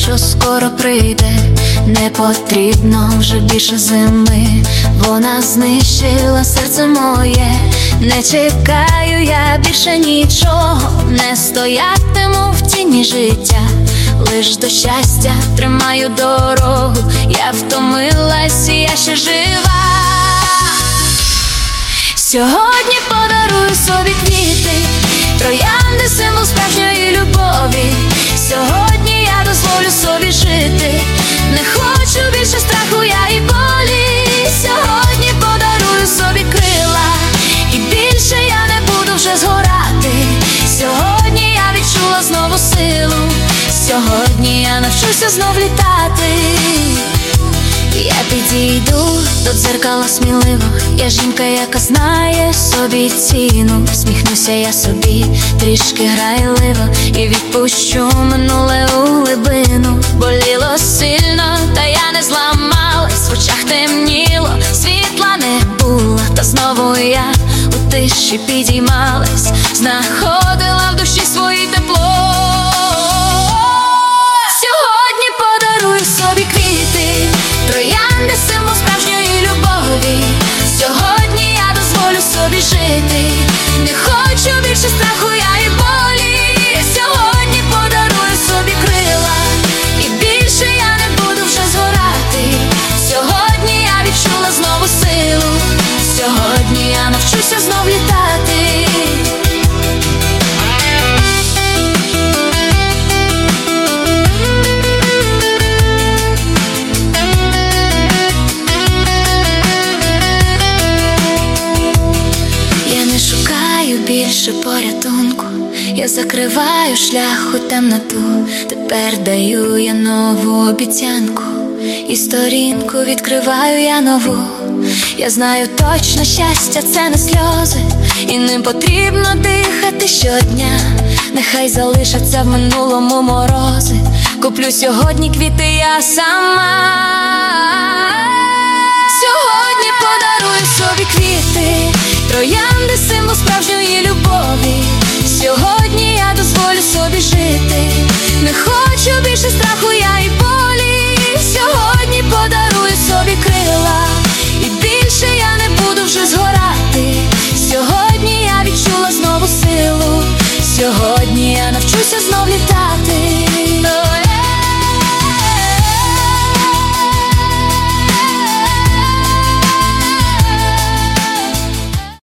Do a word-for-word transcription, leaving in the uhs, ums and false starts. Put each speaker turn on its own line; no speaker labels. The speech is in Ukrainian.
що скоро прийде. Не потрібно вже більше зими, вона знищила серце моє. Не чекаю я більше нічого, не стоятиму в тіні життя. Лиш до щастя тримаю дорогу, я втомилась і я ще жива. Сьогодні подарую собі квіти, троянди, символ справжньої любові. Сьогодні я дозволю собі жити, не хочу більше страху я і болі. Сьогодні подарую собі крила, і більше я не буду вже згорати. Сьогодні я відчула знову силу, сьогодні я навчуся знов літати. Я підійду до дзеркала сміливо, я жінка, яка знає собі ціну. Всміхнуся я собі трішки грайливо і відпущу минуле у глибину. Боліло сильно, та я не зламалась, в очах темніло, світла не було. Та знову я у тиші підіймалась, знаходила в душі своє тепло. Сьогодні подарую собі квіти, троянди, символ справжньої любові. Сьогодні я дозволю собі жити, не хочу більше страху я і болі. Сьогодні подарую собі крила, і більше я не буду вже згорати. Сьогодні я відчула знову силу, сьогодні я навчуся знов літати. Більше порятунку, я закриваю шлях у темноту. Тепер даю я нову обіцянку, і сторінку відкриваю я нову. Я знаю точно, щастя це не сльози, і ним потрібно дихати щодня. Нехай залишаться в минулому морози, куплю сьогодні квіти я сама. Сьогодні подарую собі квіти, троянди, символ справжньої любові. Сьогодні я дозволю собі жити, не хочу більше страху